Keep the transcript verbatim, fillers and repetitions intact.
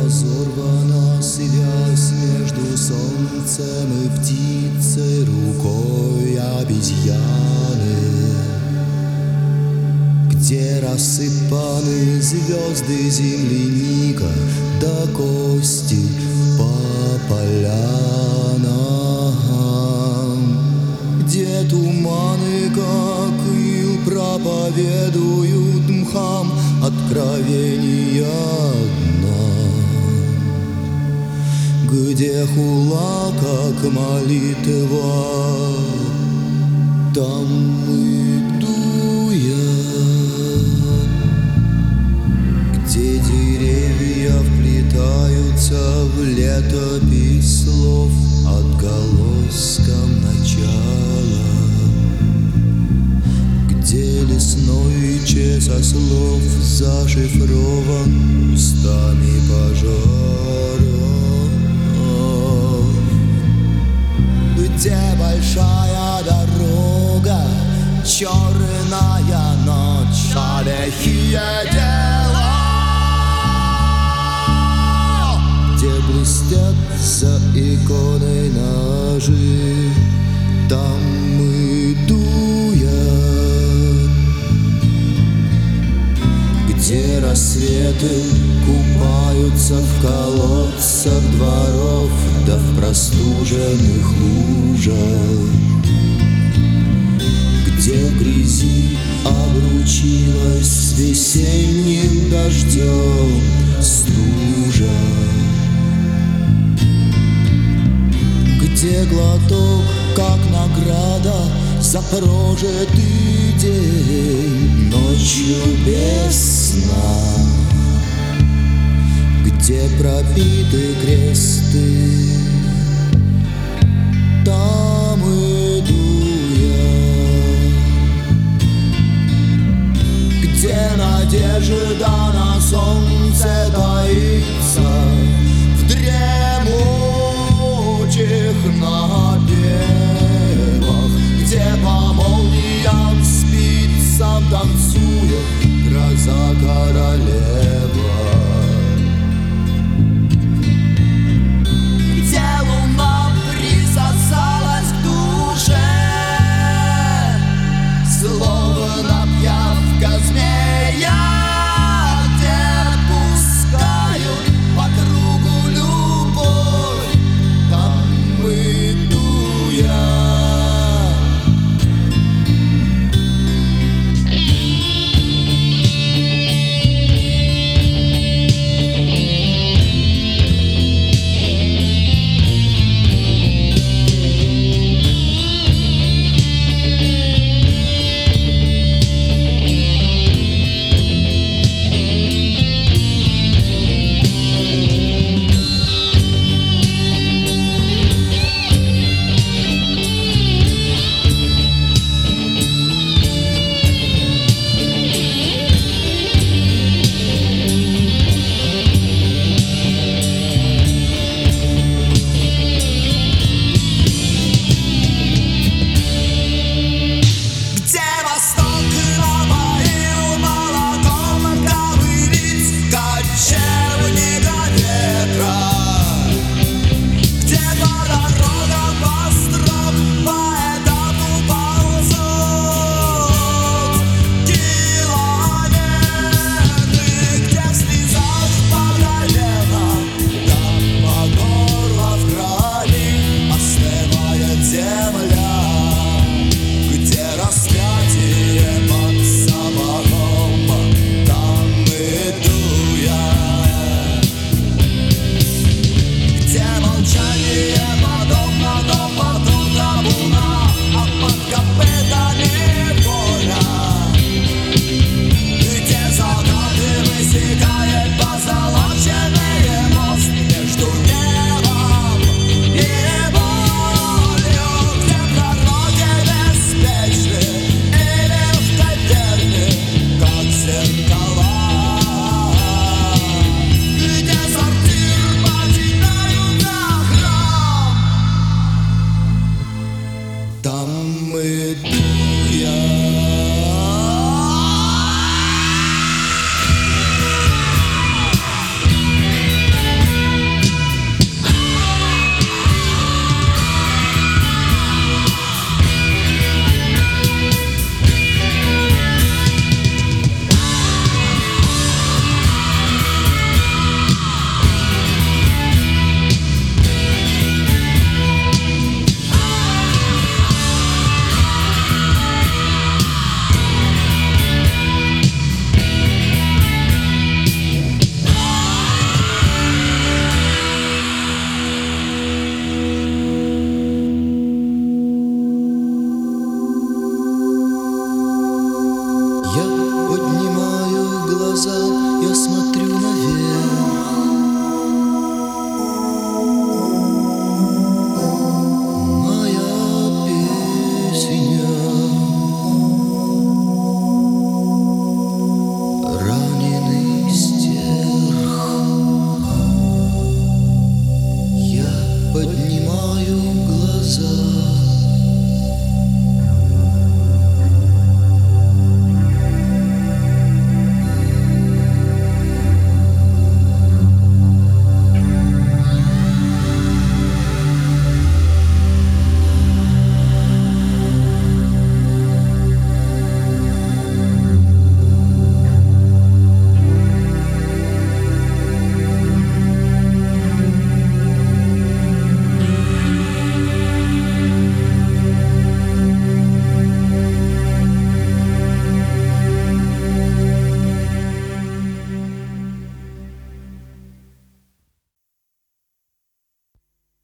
разорвана связь между солнцем и птицей рукой обезьяны, где рассыпаны звезды земляника до кости по полянам, где туманы, как ил, проповедуют мхам откровения дна, где хула, как молитва, там иду я, где деревья вплетаются в летопись слов отголоском начала, где лесной чес ослов зашифрован устами пожаров, где большая дорога, черная ночь, а лихие дела, где блестят за иконой ножи, там иду я, где рассветы купаются в колодцах дворов да в простуженных лужах, где в грязи обручилась с весенним дождем стужа, где глоток, как награда за прожитый день ночью без сна, где пропиты кресты, там иду я, где надежда на солнце таится в дремучих ночах,